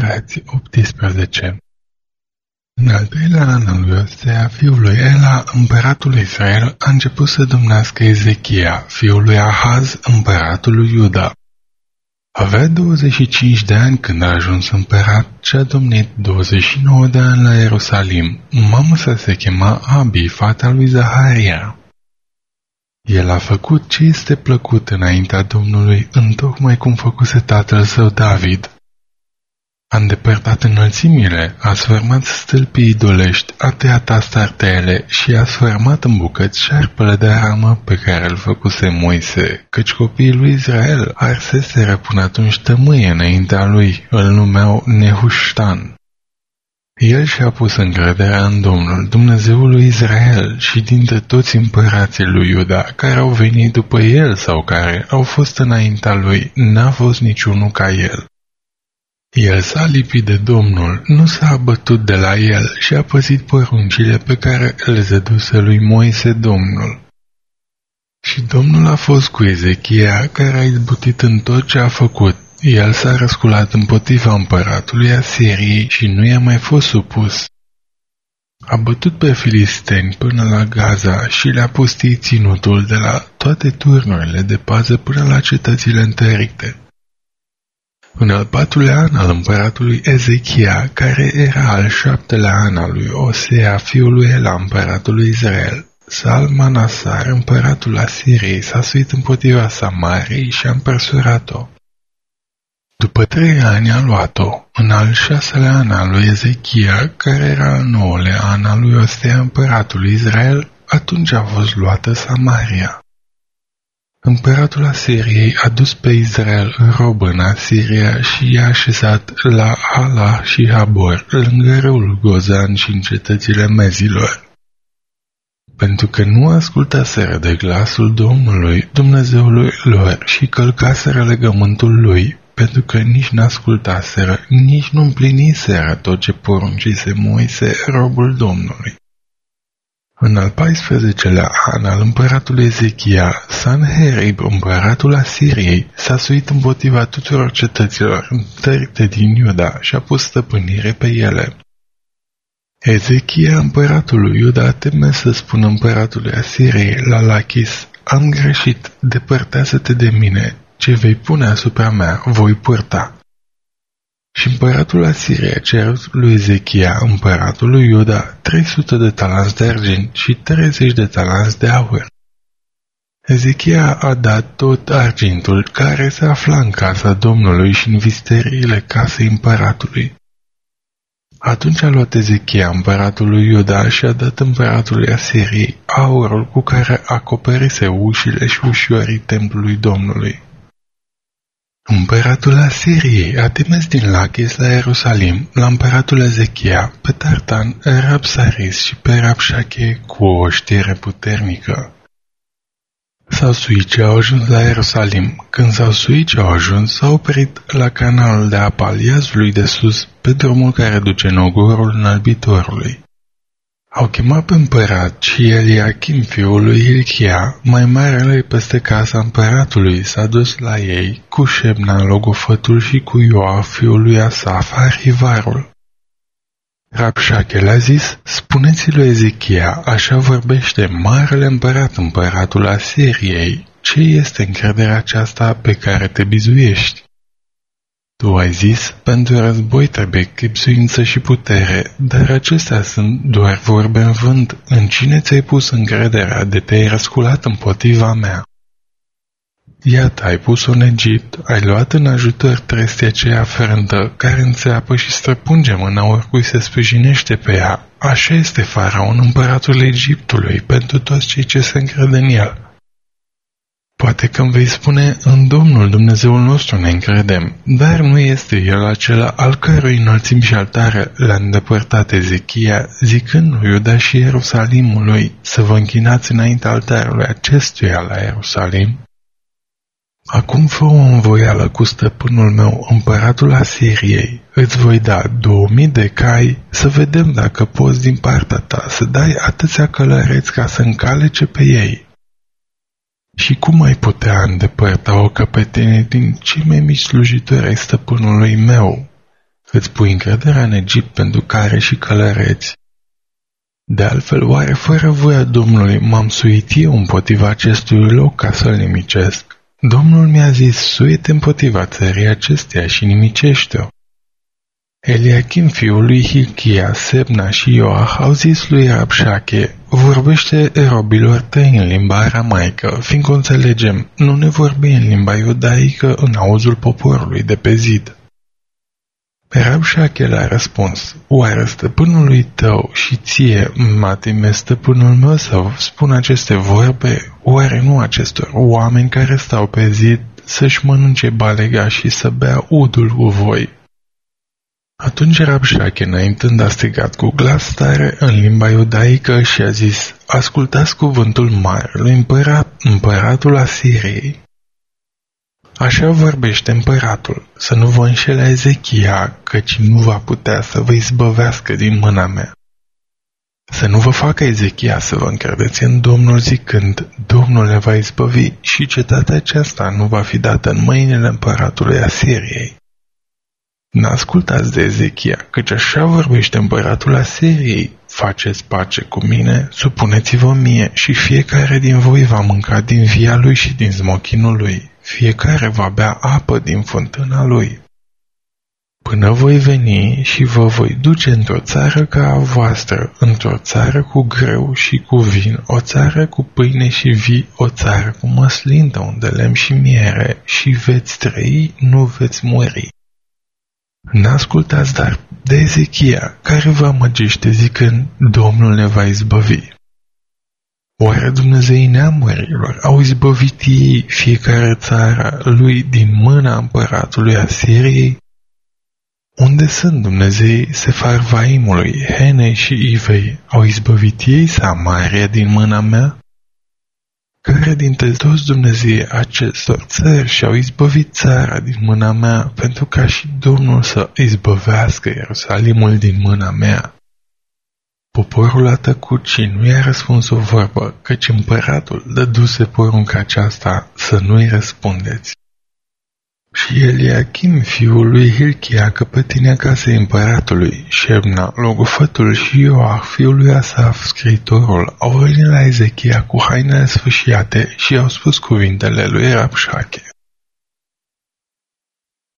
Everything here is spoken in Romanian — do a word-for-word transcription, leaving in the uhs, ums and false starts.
Împărați optsprezece. În al treilea an al lui Osea, fiul lui Ela, împăratul Israel, a început să domnească Ezechia, fiul lui Ahaz, împăratul lui Iuda. Avea douăzeci și cinci de ani când a ajuns împărat și a domnit douăzeci și nouă de ani la Ierusalim. Mama sa se chema Abi, fata lui Zaharia. El a făcut ce este plăcut înaintea Domnului, întocmai cum făcuse tatăl său David. A îndepărtat înălțimile, a sfărmat stâlpii idolești, a tăiat astartele și a sfărmat în bucăți șarpele de aramă pe care îl făcuse Moise, căci copiii lui Israel arseseră până atunci tămâie înaintea lui, îl numeau Nehuștan. El și-a pus încrederea în Domnul, Dumnezeul lui Israel, și dintre toți împărații lui Iuda, care au venit după el sau care au fost înaintea lui, n-a fost niciunul ca el. El s-a lipit de Domnul, nu s-a abătut de la el și a păzit poruncile pe care le zăduse lui Moise Domnul. Și Domnul a fost cu Ezechia, care a izbutit în tot ce a făcut. El s-a răsculat împotriva împăratului Asiriei și nu i-a mai fost supus. A bătut pe filisteni până la Gaza și le-a pustit ținutul de la toate turnurile de pază până la cetățile întărite. În al patrulea an al împăratului Ezechia, care era al șaptelea an al lui Osea, fiul lui Ela, împăratul lui Israel, Salmanasar, împăratul Asiriei, s-a suit împotriva Samariei și a împersurat-o. După trei ani a luat-o. În al șaselea an al lui Ezechia, care era al nouălea an al lui Osea, împăratul lui Israel, atunci a fost luată Samaria. Împăratul Asiriei a dus pe Israel în robă în Asiria și i-a așezat la Hala și Habor, lângă râul Gozan și în cetățile mezilor. Pentru că nu ascultaseră de glasul Domnului, Dumnezeului lor, și călcaseră legământul lui, pentru că nici n-ascultaseră, nici nu împliniseră tot ce poruncise Moise, robul Domnului. În al paisprezecelea an al împăratului Ezechia, Sanherib, împăratul Asiriei, s-a suit împotriva tuturor cetăților întărite din Iuda și a pus stăpânire pe ele. Ezechia, împăratul lui Iuda, teme să spună împăratului Asiriei la Lachis: am greșit, depărtează-te de mine, ce vei pune asupra mea, voi purta. Și împăratul Asiriei a cerut lui Ezechia, împăratul lui Iuda, trei sute de talanți de argint și treizeci de talanți de aur. Ezechia a dat tot argintul care se afla în casa Domnului și în visteriile casei împăratului. Atunci a luat Ezechia, împăratul lui Iuda, și a dat împăratului Asiriei aurul cu care acoperise ușile și ușorii templului Domnului. Împăratul Asiriei a trimis din Lachis la Ierusalim la împăratul Ezechia pe Tartan, Rabsaris și pe Rabșache cu o știre puternică. S-au suit și au ajuns la Ierusalim. Când s-au suit și au ajuns, s-au oprit la canalul de apă al Iazului de sus, pe drumul care duce în ogorul înălbitorului. Au chemat pe împărat și Eliachim, fiul lui Hilchia, mai marele peste casa împăratului, s-a dus la ei cu Șebna, logofătul, și cu Ioaf, fiul lui Asaf, arhivarul. Rabșache le-a zis: spuneți lui Ezechia, așa vorbește marele împărat, împăratul Asiriei, ce este încrederea aceasta pe care te bizuiești? Tu ai zis, pentru război trebuie chipzuință și putere, dar acestea sunt doar vorbe în vânt. În cine ți-ai pus încrederea de te-ai răsculat împotriva mea? Iată, ai pus-o în Egipt, ai luat în ajutor trestia aceea frântă, care înțeapă și străpunge mâna oricui se sprijinește pe ea. Așa este Faraon, împăratul Egiptului, pentru toți cei ce se încred în el. Poate că îmi vei spune: în Domnul Dumnezeul nostru ne încredem, dar nu este El acela al cărui înălțimi și altare le-a îndepărtat Ezechia, zicând lui Iuda și Ierusalimului să vă închinați înaintea altarului acestuia la Ierusalim? Acum fă o învoială cu stăpânul meu, împăratul Asiriei, îți voi da două mii de cai, să vedem dacă poți din partea ta să dai atâția călăreți ca să încalece pe ei. Și cum ai putea îndepărta o căpetenie din cei mai mici slujitori ai stăpânului meu? Îți pui încrederea în Egipt pentru care și călăreți? De altfel, oare fără voia Domnului m-am suit eu împotriva acestui loc ca să-l nimicesc? Domnul mi-a zis, suie-te împotriva țării acesteia și nimicește-o. Eliachim, fiul lui Hilchia, Sebna și Ioah au zis lui Rabșache, vorbește robilor tăi în limba aramaică, fiindcă înțelegem, nu ne vorbi în limba iudaică în auzul poporului de pe zid. Rabșache l-a răspuns, oare stăpânului tău și ție, matime stăpânul meu, să spun aceste vorbe, oare nu acestor oameni care stau pe zid să-și mănânce balega și să bea udul cu voi? Atunci Rabșache, înaintând, a strigat cu glas tare în limba iudaică și a zis, ascultați cuvântul marelui împărat, împăratul Asiriei. Așa vorbește împăratul, să nu vă înșele Ezechia, căci nu va putea să vă izbăvească din mâna mea. Să nu vă facă Ezechia să vă încredeți în Domnul zicând, Domnul ne va izbăvi și cetatea aceasta nu va fi dată în mâinile împăratului Asiriei. N-ascultați de Ezechia, căci așa vorbește împăratul Asiriei, faceți pace cu mine, supuneți-vă mie și fiecare din voi va mânca din via lui și din smochinul lui, fiecare va bea apă din fântâna lui. Până voi veni și vă voi duce într-o țară ca a voastră, într-o țară cu greu și cu vin, o țară cu pâine și vii, o țară cu măslintă unde lemn și miere, și veți trăi, nu veți muri. N-ascultați dar de Ezechia, care vă amăgește zicând, Domnul ne va izbăvi. Oare Dumnezeii neamurilor au izbăvit ei fiecare țara lui din mâna împăratului Asiriei? Unde sunt Dumnezeii Sefarvaimului, Henei și Ivei? Au izbăvit ei Samaria din mâna mea? Care dintre toți Dumnezeii acestor țări și-au izbăvit țara din mâna mea, pentru ca și Domnul să izbăvească Ierusalimul din mâna mea? Poporul a tăcut și nu i-a răspuns o vorbă, căci împăratul dăduse porunca aceasta să nu-i răspundeți. Și Eliachim, fiul lui Hilchia, căpătenia casei împăratului, Șebna, logofătul și Ioah, fiul lui Asaf, scriitorul, au venit la Ezechia cu hainele sfâșiate și i-au spus cuvintele lui Rabșache.